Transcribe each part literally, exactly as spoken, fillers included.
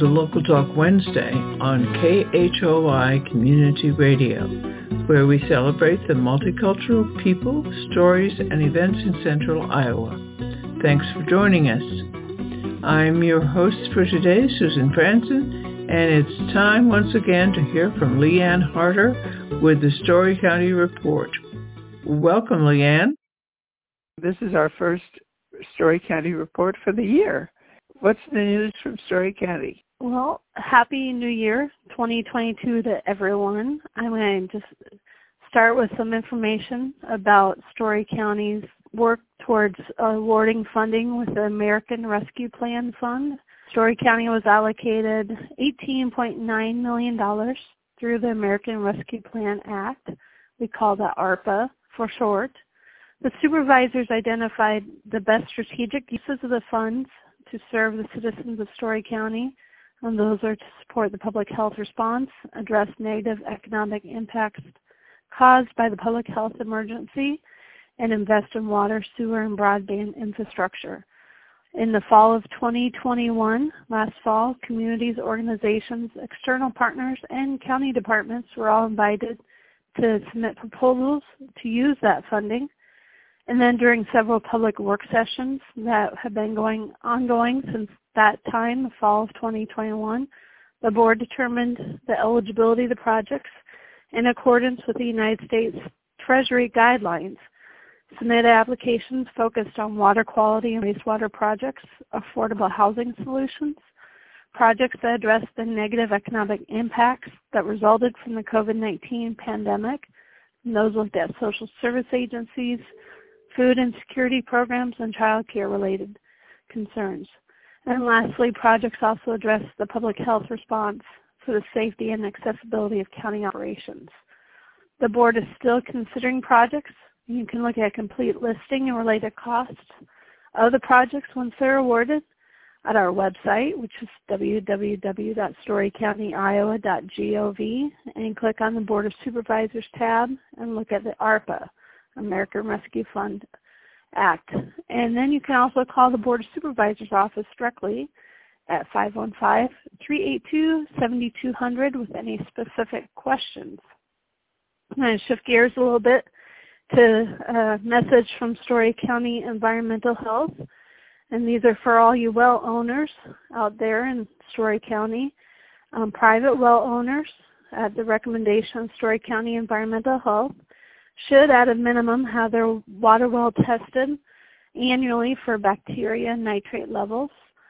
to Local Talk Wednesday on K H O I Community Radio, where we celebrate the multicultural people, stories, and events in Central Iowa. Thanks for joining us. I'm your host for today, Susan Franson, and it's time once again to hear from Leanne Harder with the Story County Report. Welcome, Leanne. This is our first Story County Report for the year. What's the news from Story County? Well, Happy New Year twenty twenty-two to everyone. I'm going to just start with some information about Story County's work towards awarding funding with the American Rescue Plan Fund. Story County was allocated eighteen point nine million dollars through the American Rescue Plan Act. We call that ARPA for short. The supervisors identified the best strategic uses of the funds to serve the citizens of Story County, and those are to support the public health response, address negative economic impacts caused by the public health emergency, and invest in water, sewer, and broadband infrastructure. In the fall of twenty twenty-one, last fall, communities, organizations, external partners, and county departments were all invited to submit proposals to use that funding. And then during several public work sessions that have been going ongoing since that time, the fall of twenty twenty-one, the board determined the eligibility of the projects in accordance with the United States Treasury guidelines. Submitted applications focused on water quality and wastewater projects, affordable housing solutions, projects that address the negative economic impacts that resulted from the COVID nineteen pandemic, and those looked at social service agencies, food and security programs, and child care related concerns. And lastly, projects also address the public health response for the safety and accessibility of county operations. The board is still considering projects. You can look at a complete listing and related costs of the projects once they're awarded at our website, which is w w w dot story county iowa dot gov, and click on the Board of Supervisors tab and look at the ARPA, American Rescue Fund Act. And then you can also call the Board of Supervisors office directly at five one five, three eight two, seven two zero zero with any specific questions. I'm going to shift gears a little bit to a message from Story County Environmental Health. And these are for all you well owners out there in Story County. Um, private well owners, at the recommendation of Story County Environmental Health, should at a minimum have their water well tested annually for bacteria and nitrate levels.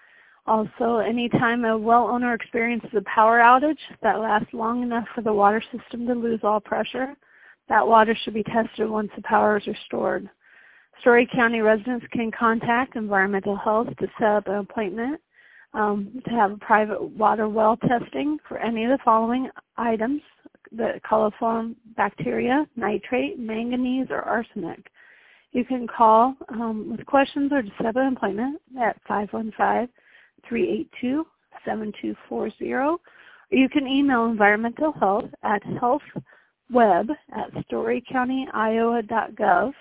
Also, anytime a well owner experiences a power outage that lasts long enough for the water system to lose all pressure, that water should be tested once the power is restored. Story County residents can contact Environmental Health to set up an appointment um, to have a private water well testing for any of the following items: the coliform bacteria, nitrate, manganese, or arsenic. You can call um, with questions or to set up an appointment at five one five, three eight two, seven two four zero. Or you can email Environmental Health at healthweb at story county iowa dot gov.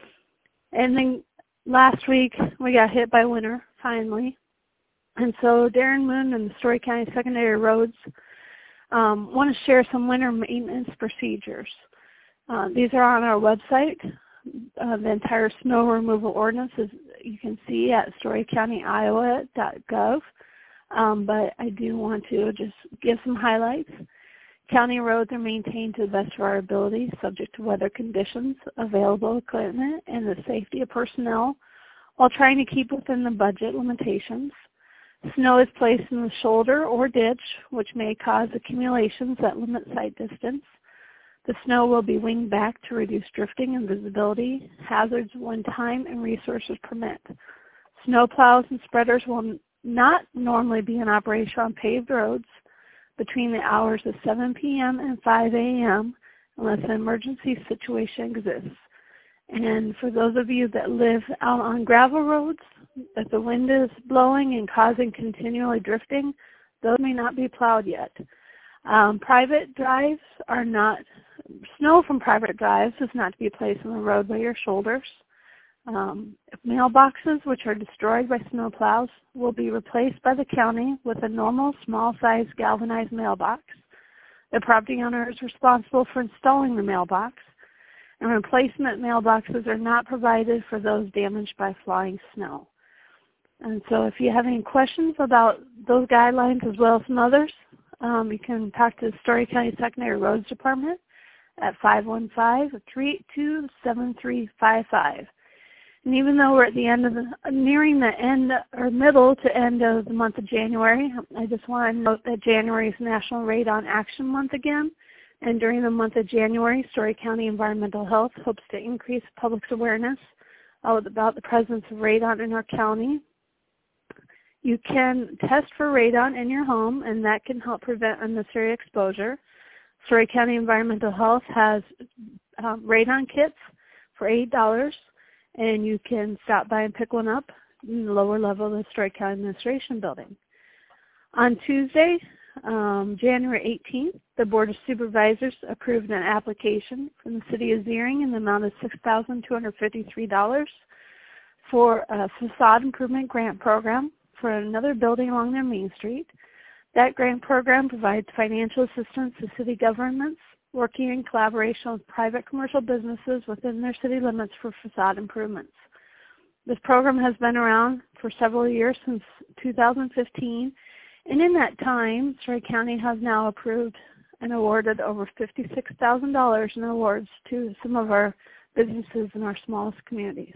And then last week we got hit by winter, finally. And so Darren Moon and the Story County Secondary Roads Um, want to share some winter maintenance procedures. Uh, these are on our website. Uh, the entire snow removal ordinance is, you can see at story county iowa dot gov. Um, but I do want to just give some highlights. County roads are maintained to the best of our ability, subject to weather conditions, available equipment, and the safety of personnel, while trying to keep within the budget limitations. Snow is placed in the shoulder or ditch, which may cause accumulations that limit sight distance. The snow will be winged back to reduce drifting and visibility hazards when time and resources permit. Snow plows and spreaders will not normally be in operation on paved roads between the hours of seven p.m. and five a.m. unless an emergency situation exists. And for those of you that live out on gravel roads, that the wind is blowing and causing continually drifting, those may not be plowed yet. Um, private drives are not, snow from private drives is not to be placed on the roadway or shoulders. Um, mailboxes, which are destroyed by snowplows, will be replaced by the county with a normal small-sized galvanized mailbox. The property owner is responsible for installing the mailbox, and replacement mailboxes are not provided for those damaged by flying snow. And so if you have any questions about those guidelines as well as some others, um, you can talk to the Story County Secondary Roads Department at five one five, three eight two, seven three five five. And even though we're at the end of the, nearing the end or middle to end of the month of January, I just want to note that January is National Radon Action Month again. And during the month of January, Story County Environmental Health hopes to increase public's awareness uh, about the presence of radon in our county. You can test for radon in your home, and that can help prevent unnecessary exposure. Story County Environmental Health has um, radon kits for eight dollars. And you can stop by and pick one up in the lower level of the Story County Administration Building. On Tuesday, um, January eighteenth, the Board of Supervisors approved an application from the City of Zering in the amount of six thousand two hundred fifty-three dollars for a facade improvement grant program for another building along their Main Street. That grant program provides financial assistance to city governments working in collaboration with private commercial businesses within their city limits for facade improvements. This program has been around for several years, since two thousand fifteen, and in that time, Story County has now approved and awarded over fifty-six thousand dollars in awards to some of our businesses in our smallest communities.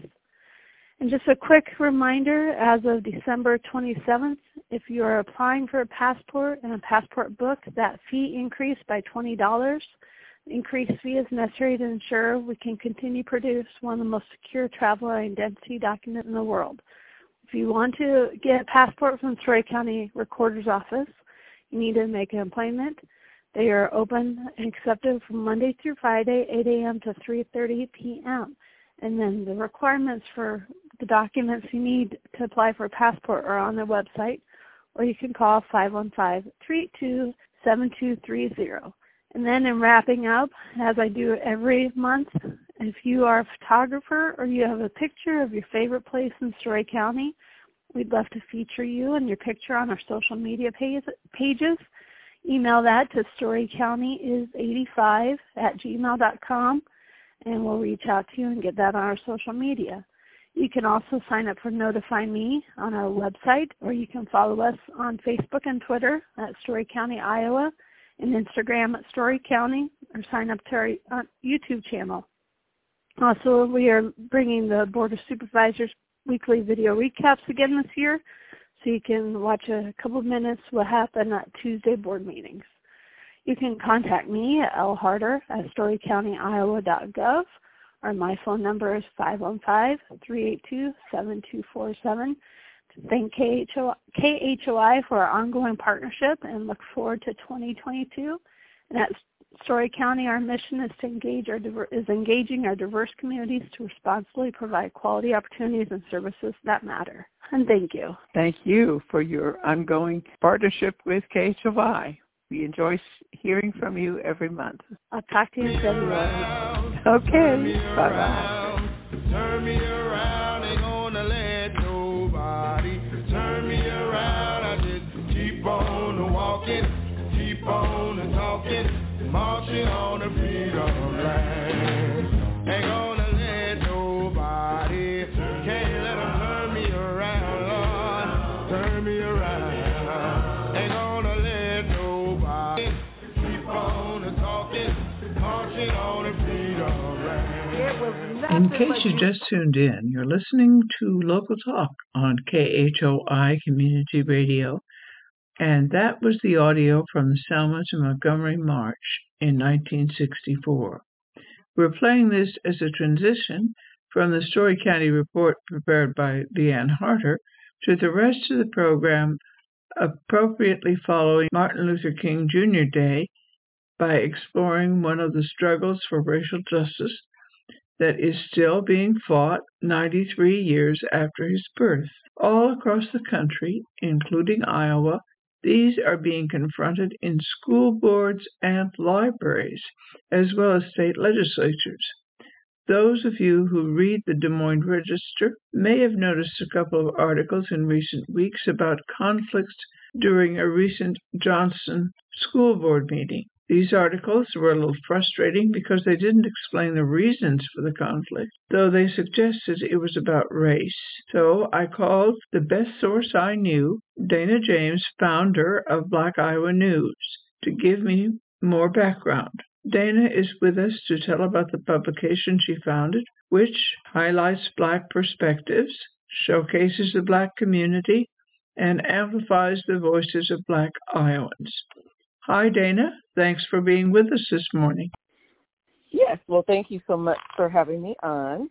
And just a quick reminder, as of December twenty-seventh, if you are applying for a passport and a passport book, that fee increased by twenty dollars. The increased fee is necessary to ensure we can continue to produce one of the most secure travel identity documents in the world. If you want to get a passport from the Story County Recorder's Office, you need to make an appointment. They are open and accepted from Monday through Friday, eight a.m. to three thirty p.m. And then the requirements for the documents you need to apply for a passport are on their website, or you can call five one five, three eight two, seven two three zero. And then in wrapping up, as I do every month, if you are a photographer or you have a picture of your favorite place in Story County, we'd love to feature you and your picture on our social media pages. Email that to storycountyis eighty-five at gmail dot com, and we'll reach out to you and get that on our social media. You can also sign up for Notify Me on our website, or you can follow us on Facebook and Twitter at Story County, Iowa, and Instagram at Story County, or sign up to our uh, YouTube channel. Also, we are bringing the Board of Supervisors weekly video recaps again this year, so you can watch a couple of minutes what happened at Tuesday board meetings. You can contact me at l harder at story county iowa dot gov, or my phone number is five one five, three eight two, seven two four seven. To thank K H O I for our ongoing partnership and look forward to twenty twenty-two. And at Story County, our mission is to engage our diver- is engaging our diverse communities to responsibly provide quality opportunities and services that matter. And thank you. Thank you for your ongoing partnership with K H O I. We enjoy hearing from you every month. I'll talk to you in February. Okay. Bye-bye. Turn me around, ain't gonna let nobody turn me around. I just keep on walking, keep on talking, marching on the freedom line. Ain't gonna let nobody, can't let them turn me around, Lord, turn me around. Ain't gonna let nobody keep on talking, marching on the freedom line. In case you just tuned in, you're listening to Local Talk on K H O I Community Radio, and that was the audio from the Selma to Montgomery March in nineteen sixty-four. We're playing this as a transition from the Story County report prepared by Leanne Harter to the rest of the program, appropriately following Martin Luther King Junior Day by exploring one of the struggles for racial justice that is still being fought ninety-three years after his birth. All across the country, including Iowa, these are being confronted in school boards and libraries, as well as state legislatures. Those of you who read the Des Moines Register may have noticed a couple of articles in recent weeks about conflicts during a recent Johnson school board meeting. These articles were a little frustrating because they didn't explain the reasons for the conflict, though they suggested it was about race. So I called the best source I knew, Dana James, founder of Black Iowa News, to give me more background. Dana is with us to tell about the publication she founded, which highlights Black perspectives, showcases the Black community, and amplifies the voices of Black Iowans. Hi, Dana. Thanks for being with us this morning. Yes, well, thank you so much for having me on.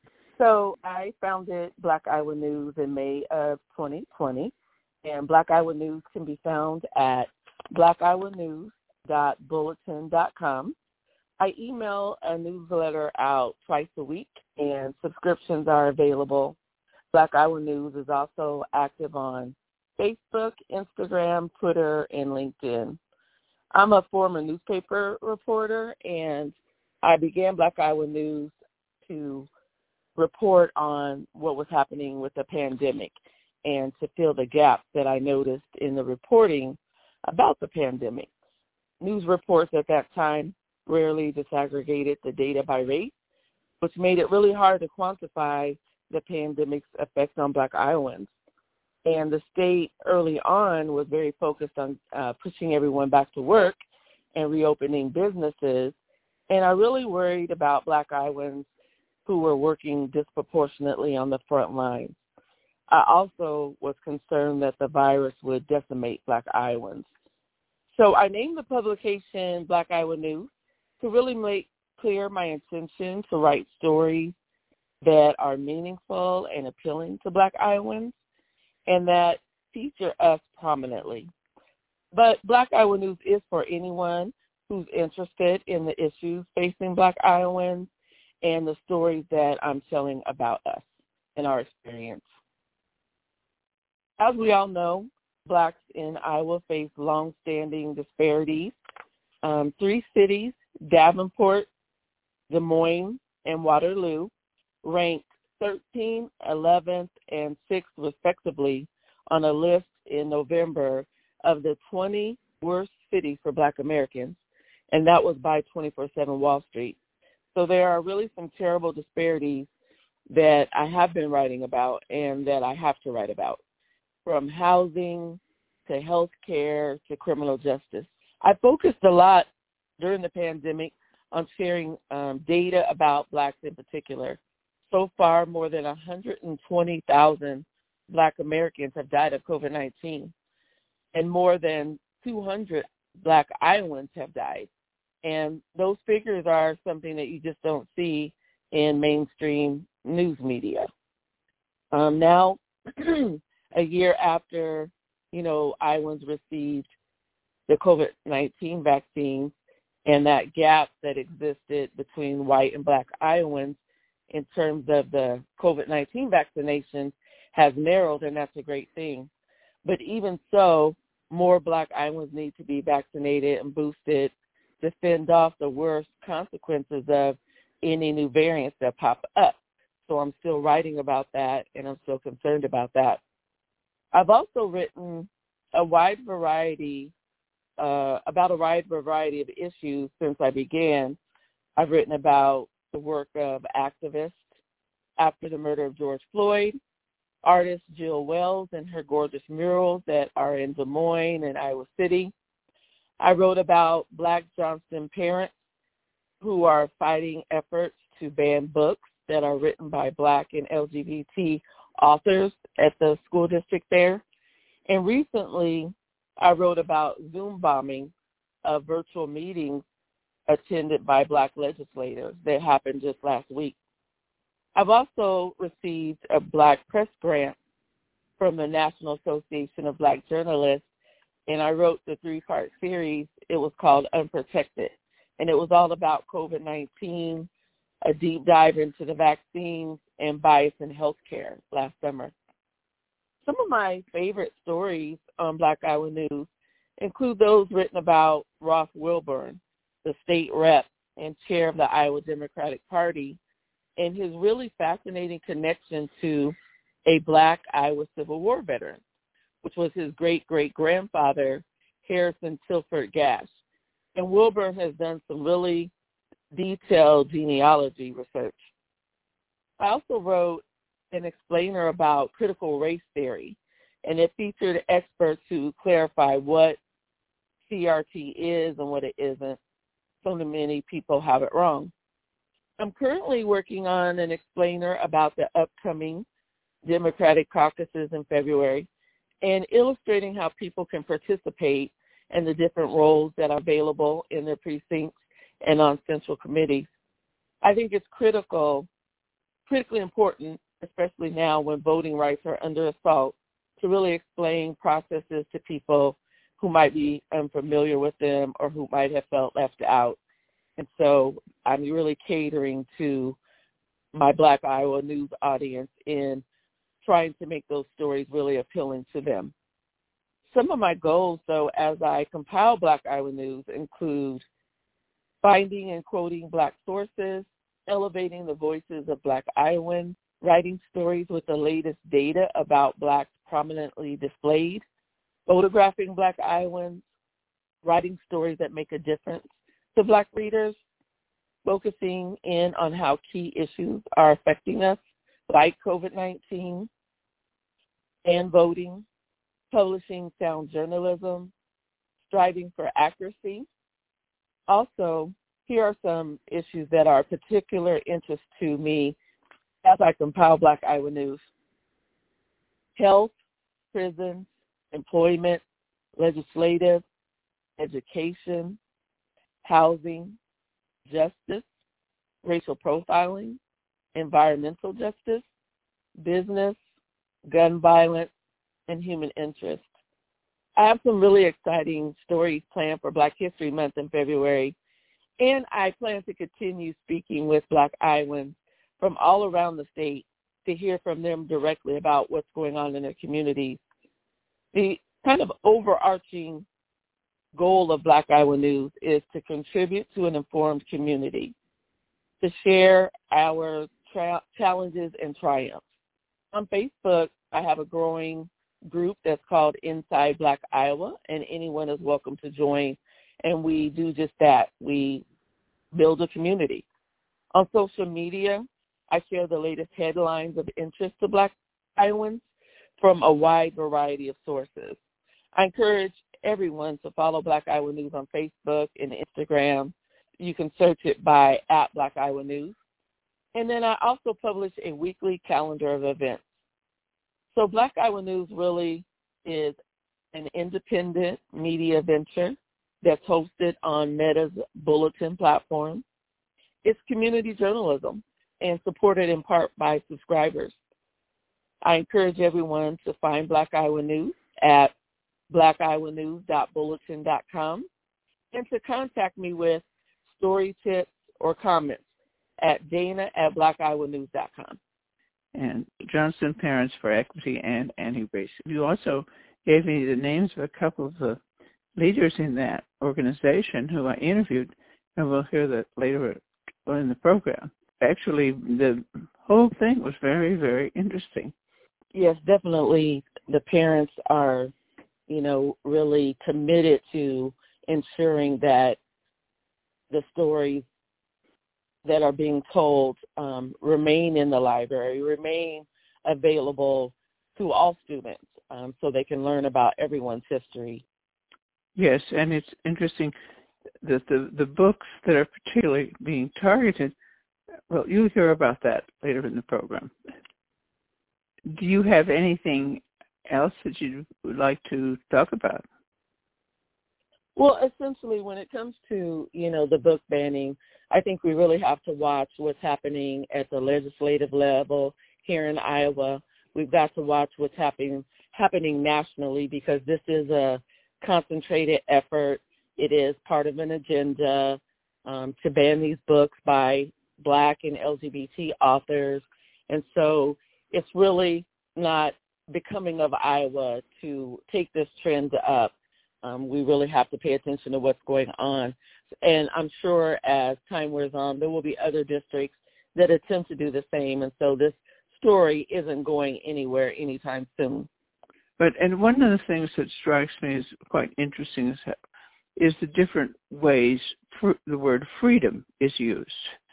So I founded Black Iowa News in May of twenty twenty, and Black Iowa News can be found at black iowa news dot bulletin dot com. I email a newsletter out twice a week, and subscriptions are available. Black Iowa News is also active on Facebook, Instagram, Twitter, and LinkedIn. I'm a former newspaper reporter, and I began Black Iowa News to report on what was happening with the pandemic and to fill the gaps that I noticed in the reporting about the pandemic. News reports at that time rarely disaggregated the data by race, which made it really hard to quantify the pandemic's effects on Black Iowans. And the state early on was very focused on uh, pushing everyone back to work and reopening businesses. And I really worried about Black Iowans who were working disproportionately on the front lines. I also was concerned that the virus would decimate Black Iowans. So I named the publication Black Iowa News to really make clear my intention to write stories that are meaningful and appealing to Black Iowans and that feature us prominently. But Black Iowa News is for anyone who's interested in the issues facing Black Iowans and the stories that I'm telling about us and our experience. As we all know, Blacks in Iowa face long-standing disparities. Um, three cities, Davenport, Des Moines, and Waterloo, ranked thirteenth, eleventh, and sixth, respectively, on a list in November of the twenty worst cities for Black Americans, and that was by twenty-four seven Wall Street. So there are really some terrible disparities that I have been writing about and that I have to write about, from housing to health care to criminal justice. I focused a lot during the pandemic on sharing um, data about Blacks in particular. So far, more than one hundred twenty thousand Black Americans have died of COVID nineteen, and more than two hundred Black Iowans have died. And those figures are something that you just don't see in mainstream news media. Um, now, a year after, you know, Iowans received the COVID nineteen vaccine and that gap that existed between white and Black Iowans in terms of the COVID nineteen vaccination has narrowed, and that's a great thing. But even so, more Black Iowans need to be vaccinated and boosted to fend off the worst consequences of any new variants that pop up. So I'm still writing about that, and I'm still concerned about that. I've also written a wide variety, uh, about a wide variety of issues since I began. I've written about the work of activists after the murder of George Floyd, artist Jill Wells and her gorgeous murals that are in Des Moines and Iowa City. I wrote about Black Johnston parents who are fighting efforts to ban books that are written by Black and L G B T authors at the school district there. And recently, I wrote about Zoom bombing of virtual meetings attended by Black legislators that happened just last week. I've also received a Black press grant from the National Association of Black Journalists, and I wrote the three-part series. It was called Unprotected, and it was all about COVID nineteen, a deep dive into the vaccines, and bias in healthcare last summer. Some of my favorite stories on Black Iowa News include those written about Ross Wilburn, the state rep and chair of the Iowa Democratic Party, and his really fascinating connection to a Black Iowa Civil War veteran, which was his great-great-grandfather, Harrison Tilford Gash. And Wilburn has done some really detailed genealogy research. I also wrote an explainer about critical race theory, and it featured experts who clarify what C R T is and what it isn't. So many people have it wrong. I'm currently working on an explainer about the upcoming Democratic caucuses in February and illustrating how people can participate in the different roles that are available in their precincts and on central committees. I think it's critical, critically important, especially now when voting rights are under assault, to really explain processes to people who might be unfamiliar with them or who might have felt left out. And so I'm really catering to my Black Iowa News audience in trying to make those stories really appealing to them. Some of my goals, though, as I compile Black Iowa News include finding and quoting Black sources, elevating the voices of Black Iowans, writing stories with the latest data about Blacks prominently displayed, photographing Black Iowans, writing stories that make a difference to Black readers, focusing in on how key issues are affecting us, like COVID nineteen, and voting, publishing sound journalism, striving for accuracy. Also, here are some issues that are of particular interest to me as I compile Black Iowa News. Health, prisons, employment, legislative, education, housing, justice, racial profiling, environmental justice, business, gun violence, and human interest. I have some really exciting stories planned for Black History Month in February, and I plan to continue speaking with Black Iowans from all around the state to hear from them directly about what's going on in their communities. The kind of overarching goal of Black Iowa News is to contribute to an informed community, to share our tra- challenges and triumphs. On Facebook, I have a growing group that's called Inside Black Iowa, and anyone is welcome to join, and we do just that. We build a community. On social media, I share the latest headlines of interest to Black Iowans from a wide variety of sources. I encourage everyone to follow Black Iowa News on Facebook and Instagram. You can search it by at Black Iowa News. And then I also publish a weekly calendar of events. So Black Iowa News really is an independent media venture that's hosted on Meta's Bulletin platform. It's community journalism and supported in part by subscribers. I encourage everyone to find Black Iowa News at black iowa news dot bulletin dot com and to contact me with story tips or comments at dana at black iowa news dot com. And Johnson Parents for Equity and Anti-Racism. You also gave me the names of a couple of the leaders in that organization who I interviewed, and we'll hear that later in the program. Actually, the whole thing was very, very interesting. Yes, definitely. The parents are, you know, really committed to ensuring that the stories that are being told um, remain in the library, remain available to all students um, so they can learn about everyone's history. Yes, and it's interesting that the, the books that are particularly being targeted, well, you'll hear about that later in the program. Do you have anything else that you would like to talk about? Well, essentially, when it comes to, you know, the book banning, I think we really have to watch what's happening at the legislative level here in Iowa. We've got to watch what's happening happening nationally because this is a concentrated effort. It is part of an agenda um, to ban these books by Black and L G B T authors. And so it's really not becoming of Iowa to take this trend up. Um, we really have to pay attention to what's going on. And I'm sure as time wears on, there will be other districts that attempt to do the same. And so this story isn't going anywhere anytime soon. But, and one of the things that strikes me as quite interesting is, is the different ways fr- the word freedom is used.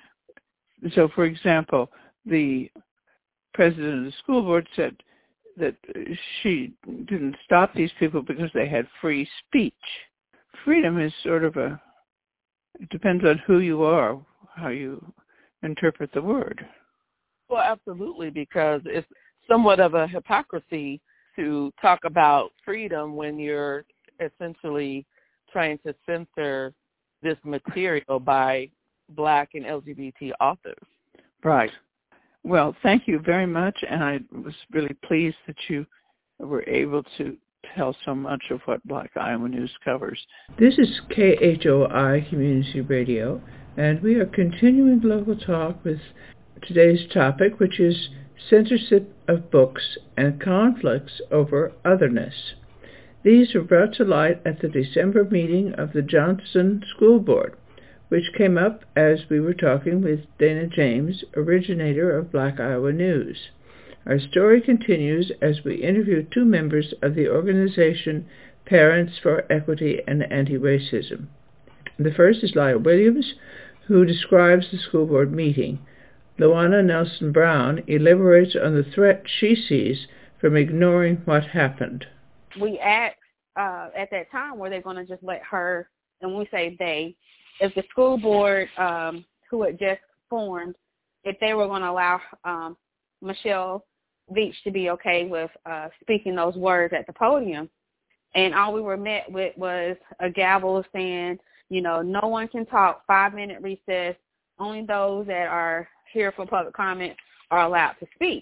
So, for example, the president of the school board said that she didn't stop these people because they had free speech. Freedom is sort of a, it depends on who you are, how you interpret the word. Well, absolutely, because it's somewhat of a hypocrisy to talk about freedom when you're essentially trying to censor this material by Black and L G B T authors. Right. Well, thank you very much, and I was really pleased that you were able to tell so much of what Black Iowa News covers. This is K H O I Community Radio, and we are continuing local talk with today's topic, which is censorship of books and conflicts over otherness. These were brought to light at the December meeting of the Johnston School Board, which came up as we were talking with Dana James, originator of Black Iowa News. Our story continues as we interview two members of the organization Parents for Equity and Anti-Racism. The first is Lila Williams, who describes the school board meeting. Luana Nelson Brown elaborates on the threat she sees from ignoring what happened. We asked uh, at that time, were they going to just let her, and when we say they, if the school board um, who had just formed, if they were going to allow um, Michelle Veach to be okay with uh, speaking those words at the podium. And all we were met with was a gavel saying, you know, no one can talk, five-minute recess, only those that are here for public comment are allowed to speak.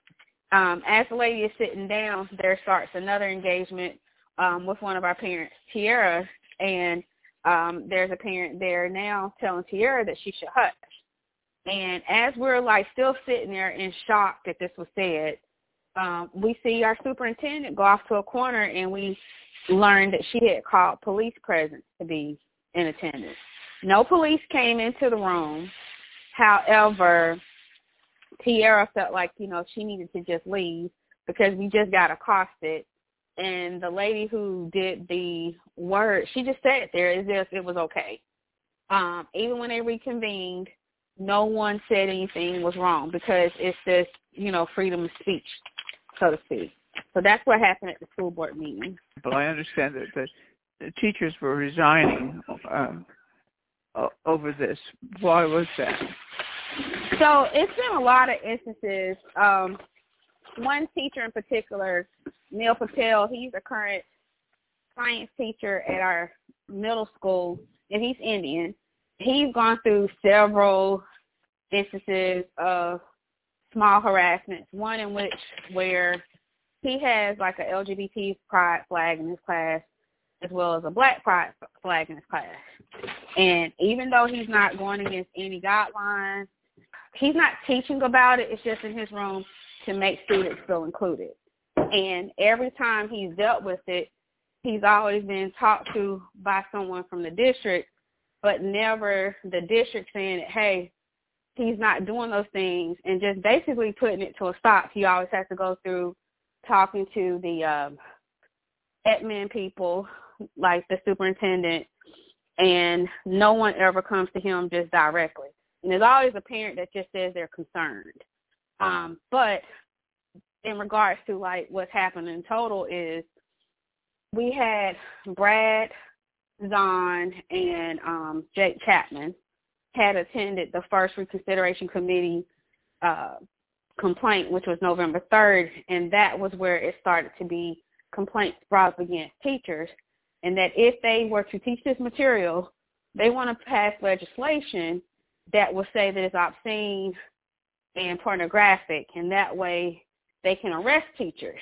Um, as the lady is sitting down, there starts another engagement um, with one of our parents, Tiara, and um, there's a parent there now telling Tiara that she should hush. And as we're like still sitting there in shock that this was said, um, we see our superintendent go off to a corner, and we learned that she had called police presence to be in attendance. No police came into the room. However, Tiara felt like, you know, she needed to just leave because we just got accosted. And the lady who did the word, she just sat there as if it was okay. Um, even when they reconvened, no one said anything was wrong because it's just, you know, freedom of speech, so to speak. So that's what happened at the school board meeting. Well, I understand that the, the teachers were resigning uh, over this. Why was that? So it's been a lot of instances. Um, one teacher in particular, Neil Patel, he's a current science teacher at our middle school, and he's Indian. He's gone through several instances of small harassments, one in which where he has like a L G B T pride flag in his class as well as a Black pride flag in his class. And even though he's not going against any guidelines, he's not teaching about it. It's just in his room to make students feel included. And every time he's dealt with it, he's always been talked to by someone from the district, but never the district saying, hey, he's not doing those things, and just basically putting it to a stop. He always has to go through talking to the um, admin people, like the superintendent, and no one ever comes to him just directly. And there's always a parent that just says they're concerned. Um, but in regards to, like, what's happened in total is we had Brad Zahn and um, Jake Chapman had attended the first reconsideration committee uh, complaint, which was November third, and that was where it started to be complaints brought up against teachers, and that if they were to teach this material, they want to pass legislation that will say that it's obscene and pornographic, and that way they can arrest teachers.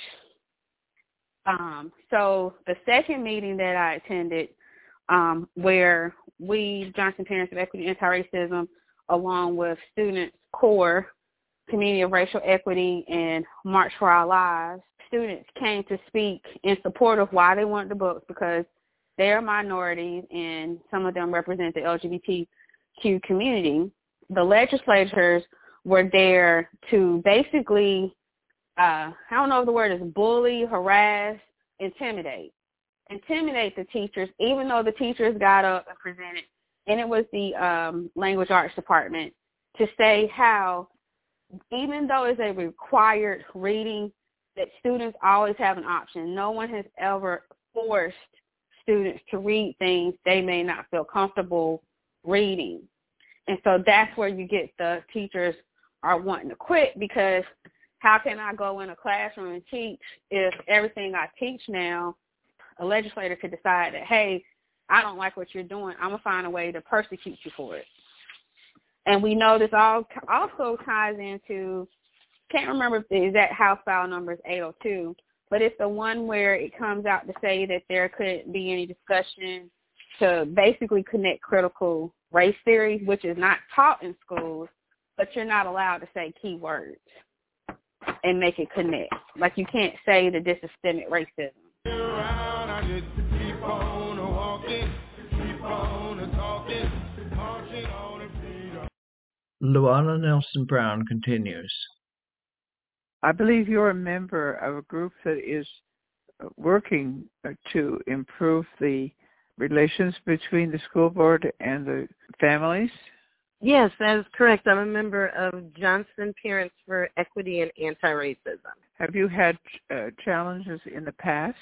Um, so the second meeting that I attended, um, where we, Johnston Parents of Equity and Anti-Racism, along with Students Core, Community of Racial Equity, and March for Our Lives, students came to speak in support of why they wanted the books, because they are minorities and some of them represent the L G B T Q community. the legislators were there to basically, uh, I don't know if the word is bully, harass, intimidate. Intimidate the teachers, even though the teachers got up and presented, and it was the um, language arts department, to say how, even though it's a required reading, that students always have an option. No one has ever forced students to read things they may not feel comfortable reading. And so that's where you get the teachers are wanting to quit, because how can I go in a classroom and teach if everything I teach now, a legislator could decide that, hey, I don't like what you're doing, I'm going to find a way to persecute you for it. And we know this all also ties into, can't remember if the exact House file number is eight oh two, but it's the one where it comes out to say that there couldn't be any discussion to basically connect critical race theory, which is not taught in schools, but you're not allowed to say keywords and make it connect. Like, you can't say that this is systemic racism. Luana Nelson Brown continues. I believe you're a member of a group that is working to improve the relations between the school board and the families. Yes, that is correct. I'm a member of Johnson Parents for Equity and Anti-Racism. Have you had uh, challenges in the past?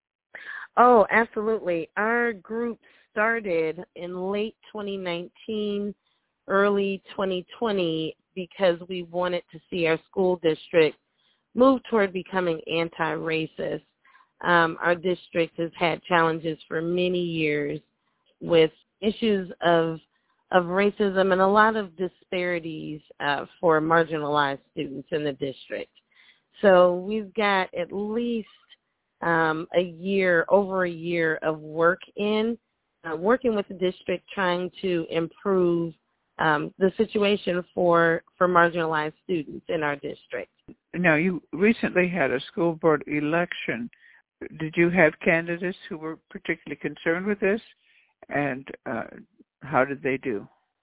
Oh, absolutely. Our group started in late twenty nineteen, early twenty twenty, because we wanted to see our school district move toward becoming anti-racist. Um, our district has had challenges for many years with issues of of racism and a lot of disparities uh, for marginalized students in the district. So we've got at least um, a year, over a year of work in, uh, working with the district, trying to improve um, the situation for, for marginalized students in our district. Now, you recently had a school board election. Did you have candidates who were particularly concerned with this? And uh, how did they do?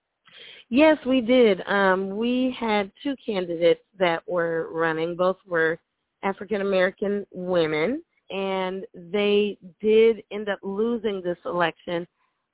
Yes, we did. Um, we had two candidates that were running. Both were African-American women, and they did end up losing this election.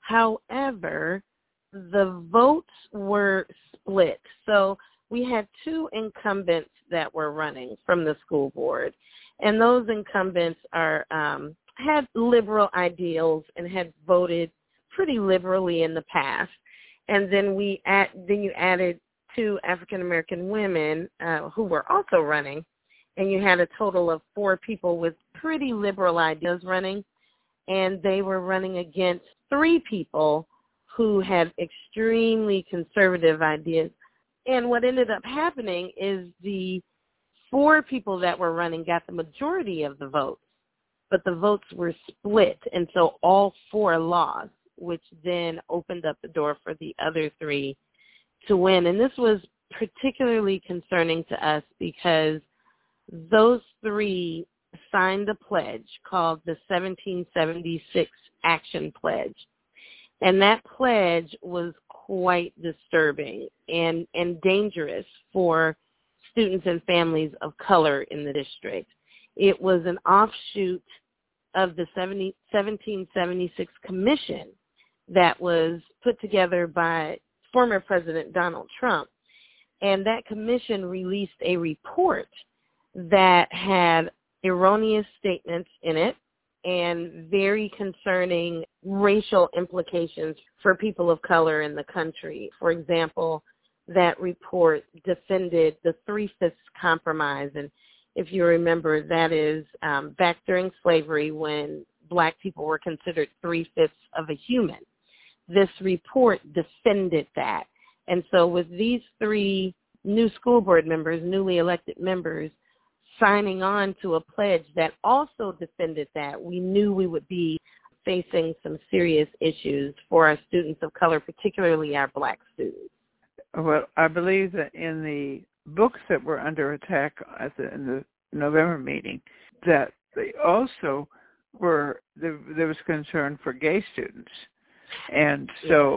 However, the votes were split. So we had two incumbents that were running from the school board, and those incumbents are um, had liberal ideals and had voted pretty liberally in the past. And then we add, then you added two African-American women uh, who were also running, and you had a total of four people with pretty liberal ideas running, and they were running against three people who had extremely conservative ideas. And what ended up happening is the four people that were running got the majority of the votes, but the votes were split, and so all four lost, which then opened up the door for the other three to win. And this was particularly concerning to us because those three signed a pledge called the seventeen seventy-six Action Pledge. And that pledge was quite disturbing and, and dangerous for students and families of color in the district. It was an offshoot of the seventeen seventy-six Commission that was put together by former President Donald Trump. And that commission released a report that had erroneous statements in it and very concerning racial implications for people of color in the country. For example, that report defended the Three-Fifths Compromise. And if you remember, that is um, back during slavery when black people were considered three-fifths of a human. This report defended that. And so with these three new school board members, newly elected members, signing on to a pledge that also defended that, we knew we would be facing some serious issues for our students of color, particularly our black students. Well, I believe that in the books that were under attack at the, in the November meeting, that they also were, there, there was concern for gay students. And so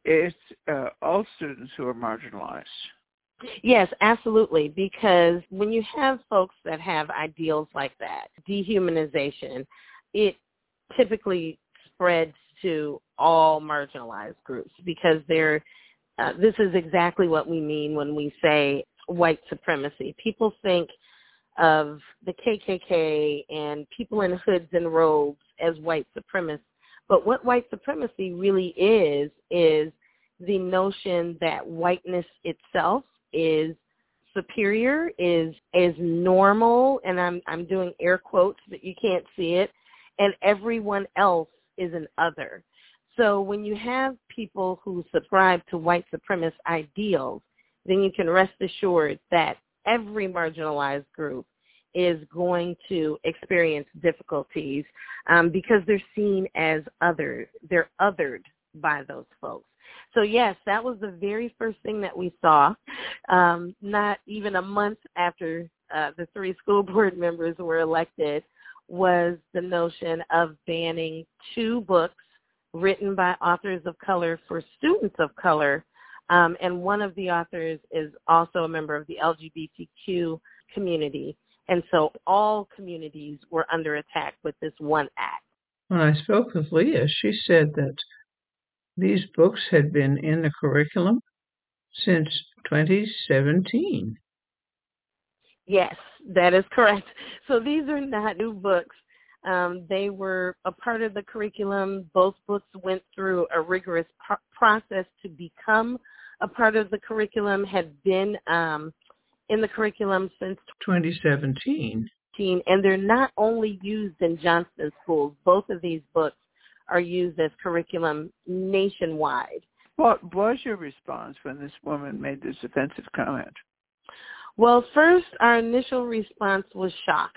it's uh, all students who are marginalized. Yes, absolutely, because when you have folks that have ideals like that, dehumanization, it typically spreads to all marginalized groups because they're, uh, this is exactly what we mean when we say white supremacy. People think of the K K K and people in hoods and robes as white supremacists, but what white supremacy really is, is the notion that whiteness itself is superior, is is normal, and I'm I'm doing air quotes, but you can't see it, and everyone else is an other. So when you have people who subscribe to white supremacist ideals, then you can rest assured that every marginalized group is going to experience difficulties um, because they're seen as other. They're othered by those folks. So, yes, that was the very first thing that we saw, um, not even a month after uh, the three school board members were elected, was the notion of banning two books written by authors of color for students of color, um, and one of the authors is also a member of the L G B T Q community. And so all communities were under attack with this one act. When I spoke with Leah, she said that these books had been in the curriculum since twenty seventeen. Yes, that is correct. So these are not new books. Um, they were a part of the curriculum. Both books went through a rigorous pro- process to become a part of the curriculum, had been um, in the curriculum since twenty seventeen. And they're not only used in Johnston schools. Both of these books are used as curriculum nationwide. What was your response when this woman made this offensive comment? Well, first, our initial response was shock.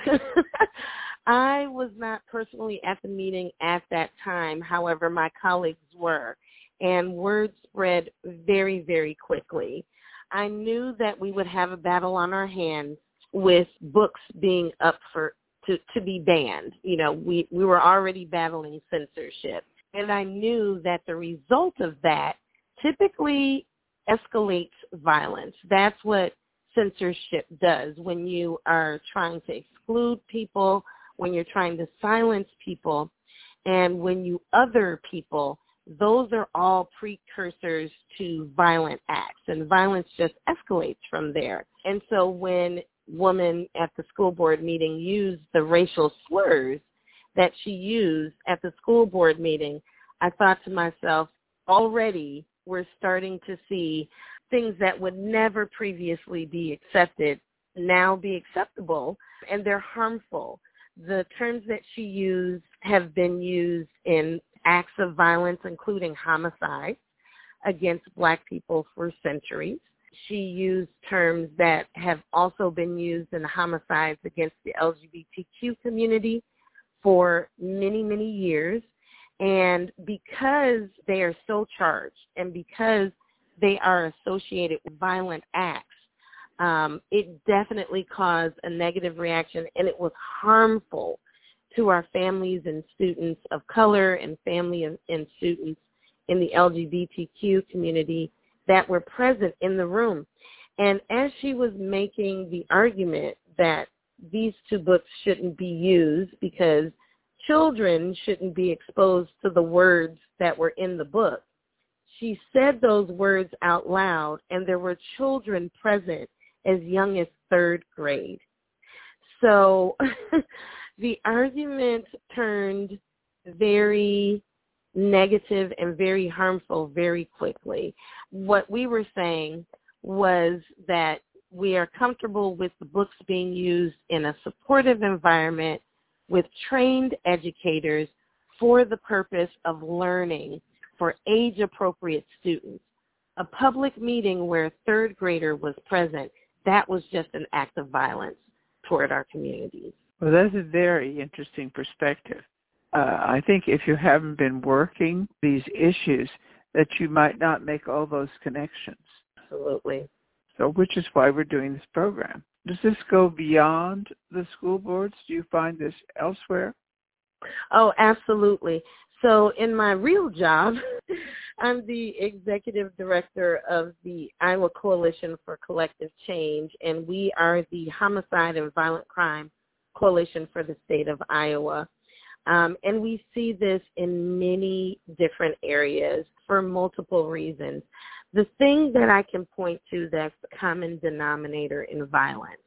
I was not personally at the meeting at that time. However, my colleagues were, and word spread very, very quickly. I knew that we would have a battle on our hands with books being up for to, to be banned. You know, we, we were already battling censorship. And I knew that the result of that typically escalates violence. That's what censorship does when you are trying to exclude people, when you're trying to silence people, and when you other people. Those are all precursors to violent acts, and violence just escalates from there. And so when woman at the school board meeting used the racial slurs that she used at the school board meeting, I thought to myself, already we're starting to see things that would never previously be accepted now be acceptable, and they're harmful. The terms that she used have been used in acts of violence, including homicide against Black people for centuries. She used terms that have also been used in homicides against the L G B T Q community for many, many years. And because they are so charged and because they are associated with violent acts, um, it definitely caused a negative reaction, and it was harmful to our families and students of color and family and, and students in the L G B T Q community that were present in the room. And as she was making the argument that these two books shouldn't be used because children shouldn't be exposed to the words that were in the book, she said those words out loud, and there were children present as young as third grade. So the argument turned very negative and very harmful very quickly. What we were saying was that we are comfortable with the books being used in a supportive environment with trained educators for the purpose of learning for age-appropriate students. A public meeting where a third grader was present, that was just an act of violence toward our communities. Well, that's a very interesting perspective. Uh, I think if you haven't been working these issues, that you might not make all those connections. Absolutely. So, which is why we're doing this program. Does this go beyond the school boards? Do you find this elsewhere? Oh, absolutely. So in my real job, I'm the executive director of the Iowa Coalition for Collective Change, and we are the Homicide and Violent Crime Coalition for the state of Iowa. Um, and we see this in many different areas for multiple reasons. The thing that I can point to that's the common denominator in violence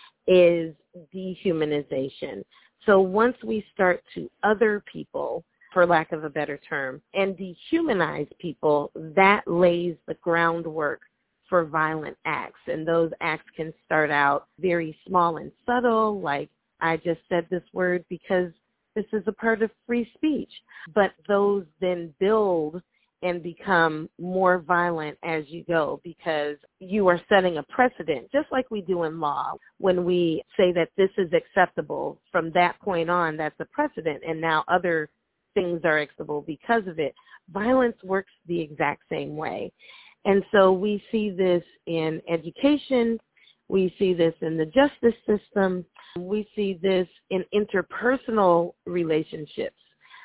is dehumanization. So once we start to other people, for lack of a better term, and dehumanize people, that lays the groundwork for violent acts. And those acts can start out very small and subtle, like I just said this word because this is a part of free speech. But those then build and become more violent as you go because you are setting a precedent, just like we do in law. When we say that this is acceptable, from that point on, that's a precedent, and now other things are acceptable because of it. Violence works the exact same way. And so we see this in education. We see this in the justice system. We see this in interpersonal relationships.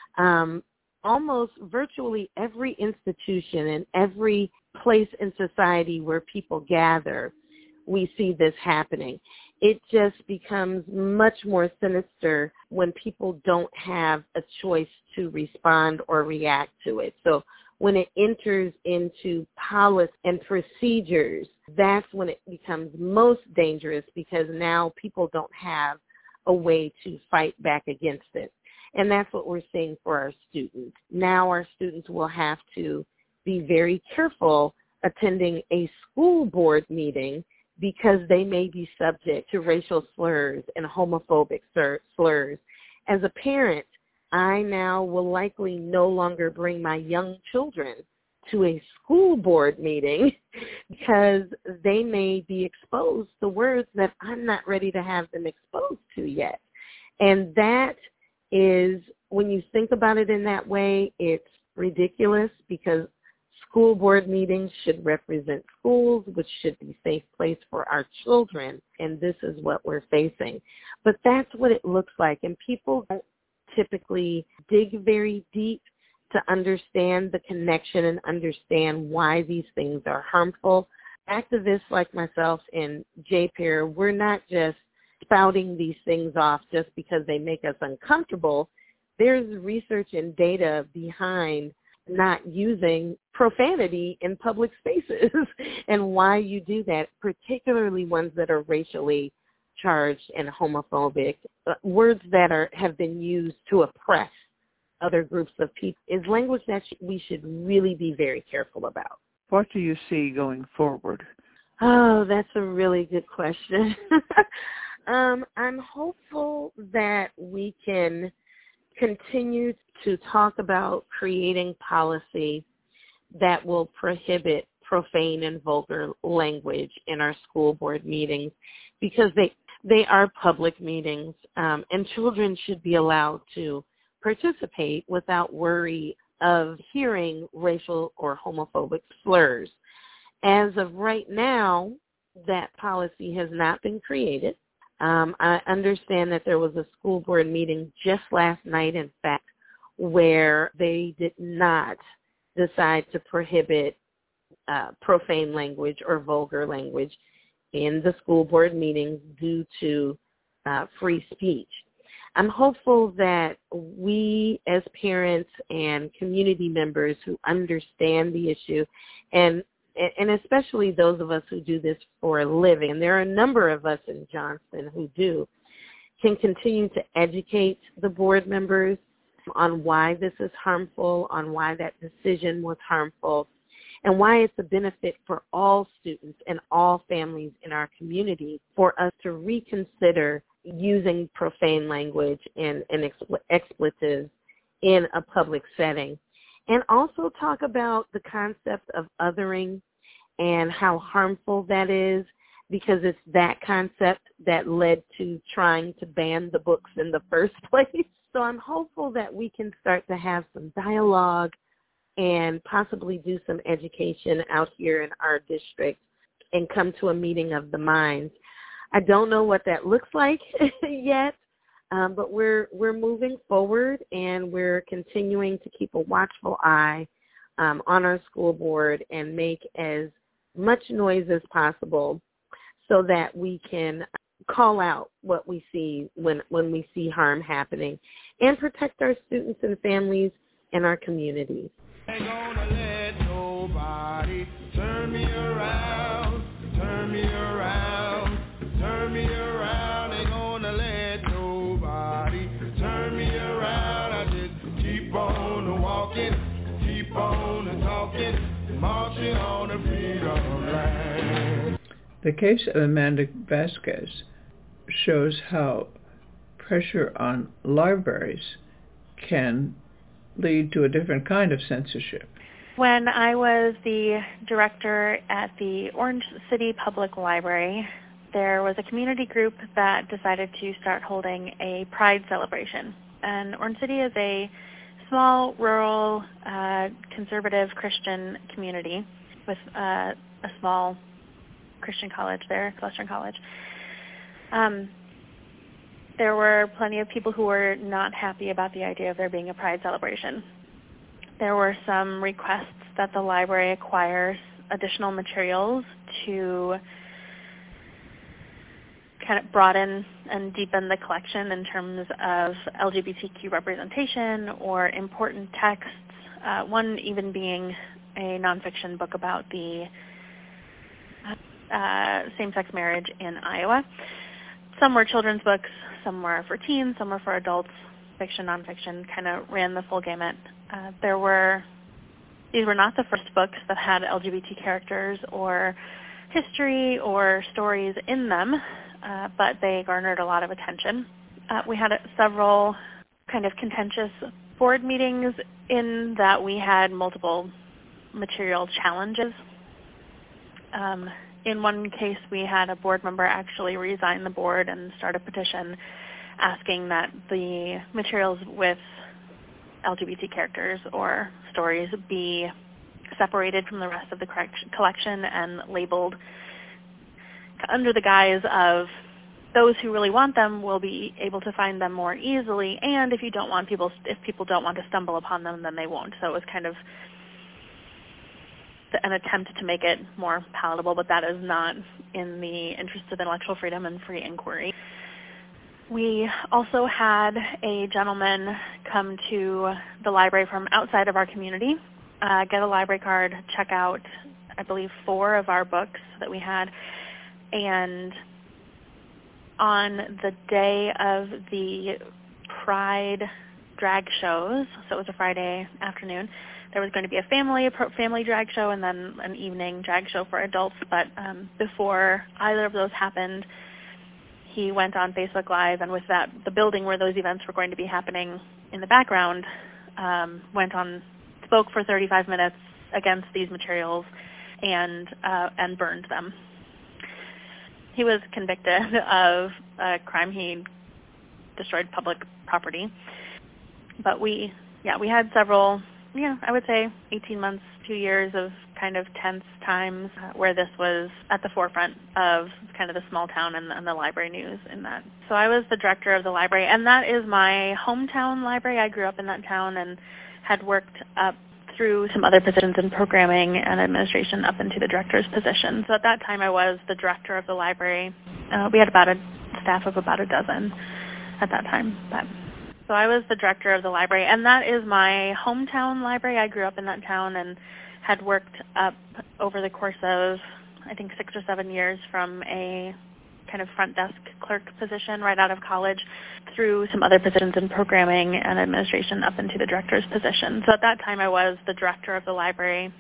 Um, almost virtually every institution and every place in society where people gather, we see this happening. It just becomes much more sinister when people don't have a choice to respond or react to it. So when it enters into policy and procedures, that's when it becomes most dangerous because now people don't have a way to fight back against it. And that's what we're seeing for our students. Now our students will have to be very careful attending a school board meeting because they may be subject to racial slurs and homophobic slurs. As a parent, I now will likely no longer bring my young children to a school board meeting because they may be exposed to words that I'm not ready to have them exposed to yet. And that is, when you think about it in that way, it's ridiculous because school board meetings should represent schools, which should be a safe place for our children, and this is what we're facing. But that's what it looks like, and people don't typically dig very deep to understand the connection and understand why these things are harmful. Activists like myself and J P A I R, we're not just spouting these things off just because they make us uncomfortable. There's research and data behind not using profanity in public spaces and why you do that, particularly ones that are racially charged and homophobic, uh, words that are have been used to oppress other groups of people, is language that sh- we should really be very careful about. What do you see going forward? Oh, that's a really good question. um, I'm hopeful that we can continue to talk about creating policy that will prohibit profane and vulgar language in our school board meetings because they they are public meetings, um, and children should be allowed to participate without worry of hearing racial or homophobic slurs. As of right now, that policy has not been created. Um, I understand that there was a school board meeting just last night, in fact, where they did not decide to prohibit uh, profane language or vulgar language in the school board meetings due to uh, free speech. I'm hopeful that we as parents and community members who understand the issue, and and especially those of us who do this for a living, and there are a number of us in Johnston who do, can continue to educate the board members on why this is harmful, on why that decision was harmful, and why it's a benefit for all students and all families in our community for us to reconsider using profane language and, and expletives in a public setting. And also talk about the concept of othering and how harmful that is, because it's that concept that led to trying to ban the books in the first place. So I'm hopeful that we can start to have some dialogue and possibly do some education out here in our district and come to a meeting of the minds. I don't know what that looks like yet, Um, but we're we're moving forward, and we're continuing to keep a watchful eye um, on our school board and make as much noise as possible so that we can call out what we see when, when we see harm happening and protect our students and families and our communities. Ain't gonna let nobody turn me around, turn me around, turn me around. Ain't gonna let nobody turn me around. I just keep on walking, keep on talking, marching on the freedom line. The case of Amanda Vasquez shows how pressure on libraries can lead to a different kind of censorship. When I was the director at the Orange City Public Library, there was a community group that decided to start holding a Pride celebration. And Orange City is a small, rural, uh, conservative Christian community with uh, a small Christian college there, Western College. Um, there were plenty of people who were not happy about the idea of there being a Pride celebration. There were some requests that the library acquire additional materials to kind of broaden and deepen the collection in terms of L G B T Q representation or important texts, uh, one even being a nonfiction book about the uh, same-sex marriage in Iowa. Some were children's books, some were for teens, some were for adults, fiction, nonfiction, kind of ran the full gamut. Uh, there were, these were not the first books that had L G B T characters or history or stories in them, uh, but they garnered a lot of attention. Uh, we had several kind of contentious board meetings in that we had multiple material challenges. Um, in one case, we had a board member actually resign the board and start a petition asking that the materials with L G B T characters or stories be separated from the rest of the collection and labeled under the guise of those who really want them will be able to find them more easily, and if you don't want people, if people don't want to stumble upon them, then they won't. So it was kind of an attempt to make it more palatable, but that is not in the interest of intellectual freedom and free inquiry. We also had a gentleman come to the library from outside of our community, uh, get a library card, check out, I believe, four of our books that we had, and on the day of the Pride drag shows, so it was a Friday afternoon, there was going to be a family family drag show and then an evening drag show for adults, but um, before either of those happened, he went on Facebook Live, and with that, the building where those events were going to be happening in the background, um, went on, spoke for thirty-five minutes against these materials and uh, and burned them. He was convicted of a crime. He destroyed public property. But we, yeah, we had several, yeah, I would say eighteen months, two years of kind of tense times uh, where this was at the forefront of kind of the small town and, and the library news in that. So I was the director of the library, and that is my hometown library. I grew up in that town and had worked up through some other positions in programming and administration up into the director's position. So at that time I was the director of the library. Uh, we had about a staff of about a dozen at that time. But, so I was the director of the library, and that is my hometown library. I grew up in that town and had worked up over the course of, I think, six or seven years from a kind of front desk clerk position right out of college through some other positions in programming and administration up into the director's position. So at that time I was the director of the library.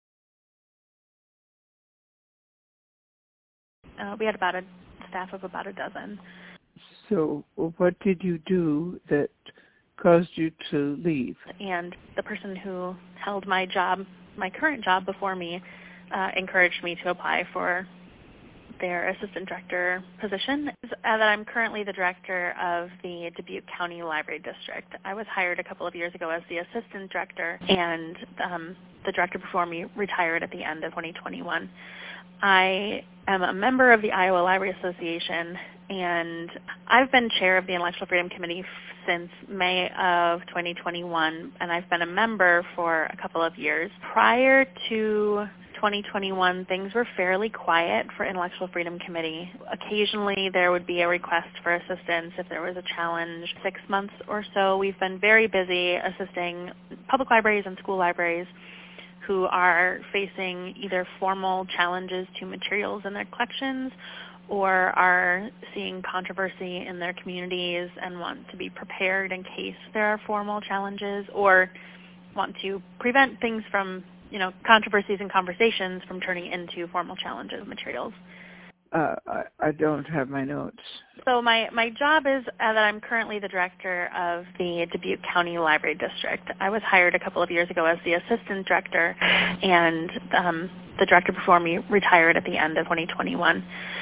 Uh, we had about a staff of about a dozen. So what did you do that caused you to leave? And the person who held my job, my current job before me, uh, encouraged me to apply for their assistant director position. Uh, that I'm currently the director of the Dubuque County Library District. I was hired a couple of years ago as the assistant director, and um, the director before me retired at the end of twenty twenty-one. I am a member of the Iowa Library Association, and I've been chair of the Intellectual Freedom Committee since May of twenty twenty-one, and I've been a member for a couple of years. Prior to twenty twenty-one, things were fairly quiet for Intellectual Freedom Committee. Occasionally there would be a request for assistance if there was a challenge. Six months or so, we've been very busy assisting public libraries and school libraries who are facing either formal challenges to materials in their collections or are seeing controversy in their communities and want to be prepared in case there are formal challenges, or want to prevent things from, you know, controversies and conversations from turning into formal challenges of materials. Uh, I, I don't have my notes. So my, my job is uh, that I'm currently the director of the Dubuque County Library District. I was hired a couple of years ago as the assistant director, and um, the director before me retired at the end of twenty twenty-one.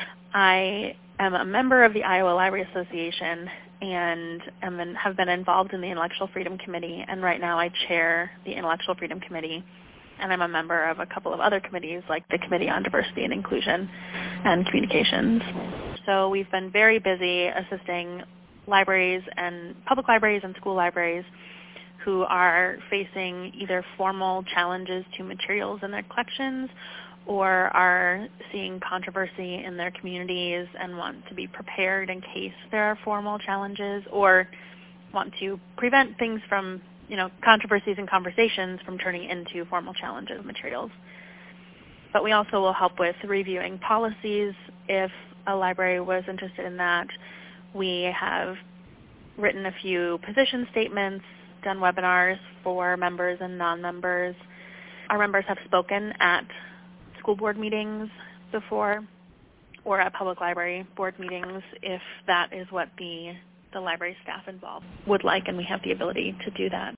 I am a member of the Iowa Library Association and am in, have been involved in the Intellectual Freedom Committee, and right now I chair the Intellectual Freedom Committee, and I'm a member of a couple of other committees like the Committee on Diversity and Inclusion and Communications. So we've been very busy assisting libraries and public libraries and school libraries who are facing either formal challenges to materials in their collections or are seeing controversy in their communities and want to be prepared in case there are formal challenges, or want to prevent things from, you know, controversies and conversations from turning into formal challenges of materials. But we also will help with reviewing policies if a library was interested in that. We have written a few position statements, done webinars for members and non-members. Our members have spoken at school board meetings before, or at public library board meetings if that is what the, the library staff involved would like, and we have the ability to do that.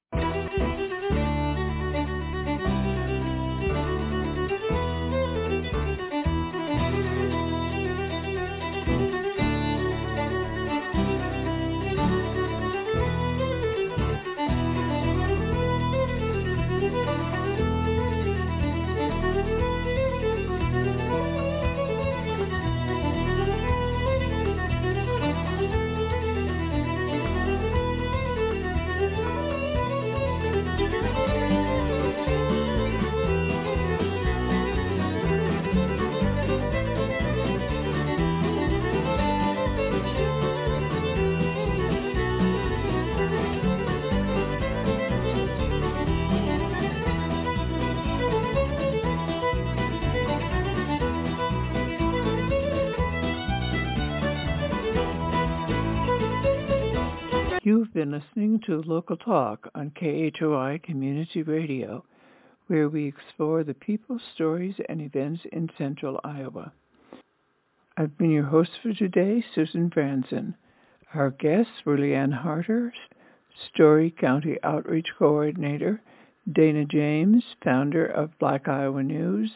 You've been listening to Local Talk on K H O I Community Radio, where we explore the people, stories, and events in central Iowa. I've been your host for today, Susan Branson. Our guests were Leanne Harter, Story County Outreach Coordinator, Dana James, founder of Black Iowa News,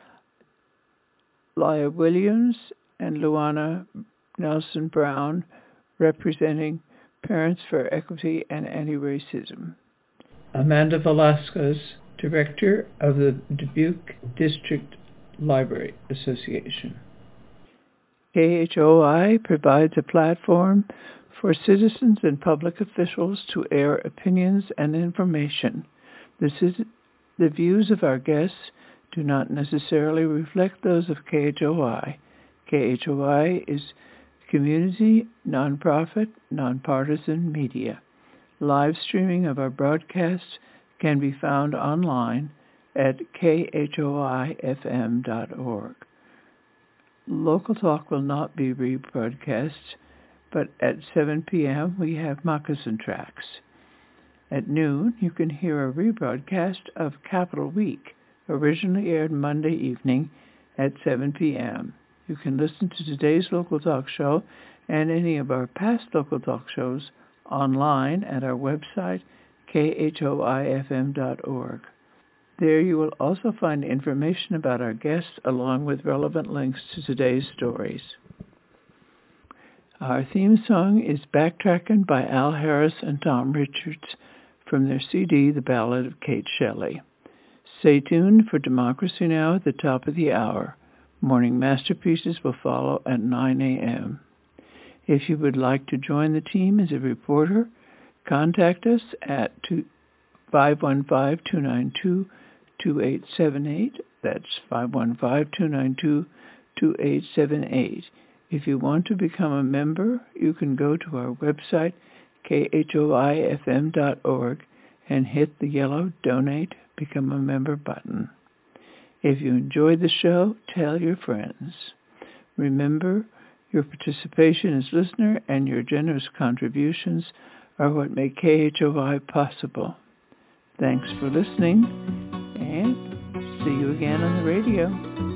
Laia Williams, and Luana Nelson Brown, representing Parents for Equity and Anti-Racism. Amanda Velasquez, Director of the Dubuque District Library Association. K H O I provides a platform for citizens and public officials to air opinions and information. This is, the views of our guests do not necessarily reflect those of K H O I. K H O I is community, nonprofit, nonpartisan media. Live streaming of our broadcasts can be found online at k h o i f m dot org. Local Talk will not be rebroadcast, but at seven p.m. we have Moccasin Tracks. At noon, you can hear a rebroadcast of Capital Week, originally aired Monday evening at seven p.m. You can listen to today's Local Talk show and any of our past Local Talk shows online at our website, k h o i f m dot org. There you will also find information about our guests along with relevant links to today's stories. Our theme song is Backtrackin' by Al Harris and Tom Richards from their C D, The Ballad of Kate Shelley. Stay tuned for Democracy Now! At the top of the hour. Morning Masterpieces will follow at nine a.m. If you would like to join the team as a reporter, contact us at five one five, two nine two, two eight seven eight. That's five one five, two nine two, two eight seven eight. If you want to become a member, you can go to our website, K H O I F M dot org, and hit the yellow Donate, Become a Member button. If you enjoyed the show, tell your friends. Remember, your participation as listener and your generous contributions are what make K H O I possible. Thanks for listening, and see you again on the radio.